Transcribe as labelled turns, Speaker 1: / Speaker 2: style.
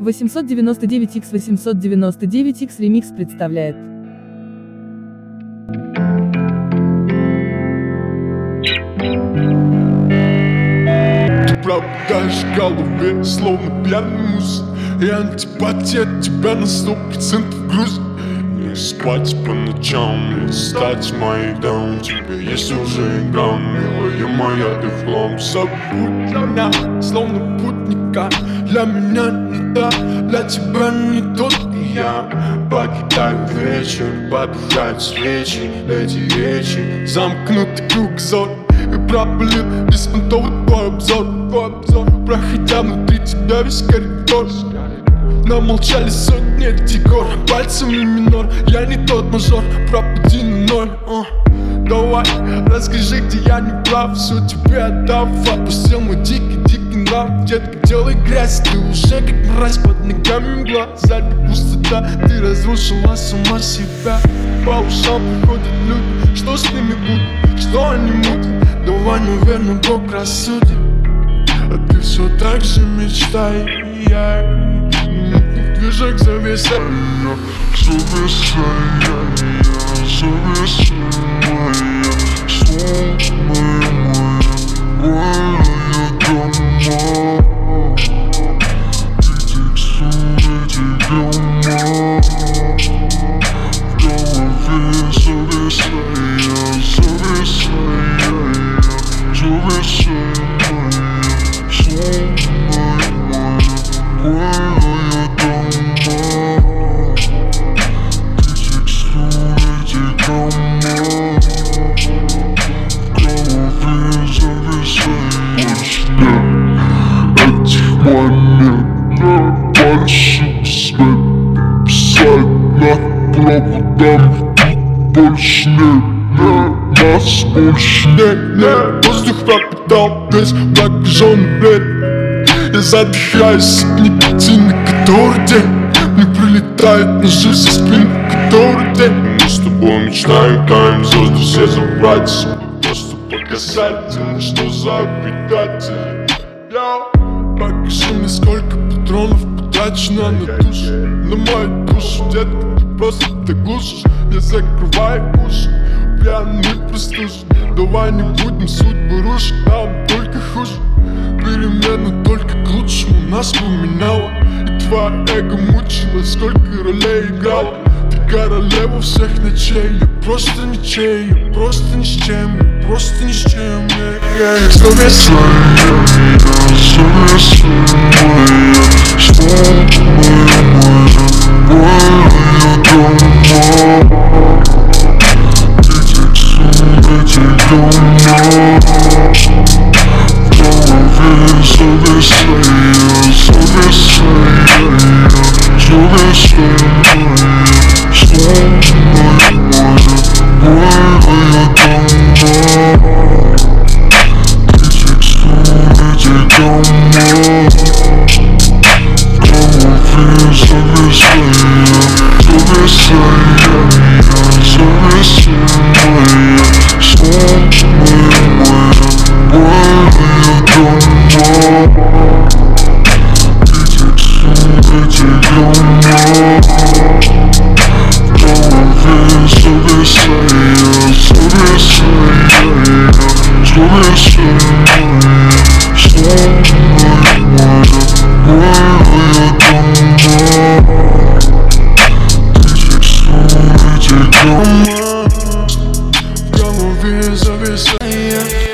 Speaker 1: 899X 899X ремикс представляет.
Speaker 2: Ты пробудаешь в голове, словно пьяный муз, и антипатия от тебя на 100% грузит. Не спать по ночам, не стать моей даун. Тебе есть уже игра, милая моя, ты в хлам. Забудь меня, словно путника. Для меня не та, для тебя не тот. И я покидаю вечер, потухают свечи. Эти речи, замкнутый кругозор. И пропалил беспонтовый твой обзор. Проходя внутри тебя весь коридор. Намолчали сотни декор, пальцами минор. Я не тот мажор, пропади на ноль. Давай, расскажи, где я не прав. Все тебе отдав, опустил мой дикий нрав. Детка, делай грязь, ты уже как мразь. Под ногами мгла, сзади пустота. Ты разрушила сама себя. По ушам приходят люди, что с ними будет, что они мутят. Давай, наверное, Бог рассудит. А ты все так же мечтай. Движок завеса, завеса моя, сонная моя, дома. Иди к сумме, дома. В голове завеса моя, сонная моя. Больше свет писать над проводами. Больше нет, нас больше нет. Воздух пропитал весь прокаженный бред. Я задыхаюсь от никотина, который день мне прилетает ножи со спины, который день. Мы с тобой мечтаем, таем звезды все забрать. Просто показательно, что за обитатель. Покажи мне, сколько патронов потрачено на душу, на мою душу. Детка, ты просто так глушишь. Я закрываю уши, пьяный простужен. Давай не будем судьбу рушить, нам только хуже. Перемена только к лучшему нас поменяла. И твоя эго мучила, сколько ролей играла. Ты королева всех ночей, я просто ничей. Я просто ни с чем, я просто ни с чем. Завеса моя, завеса моя, сонная моя, дома. Иди к сумме, дома. В голове завеса моя, завеса моя, завеса моя, сонная моя, дома. В голове завеса.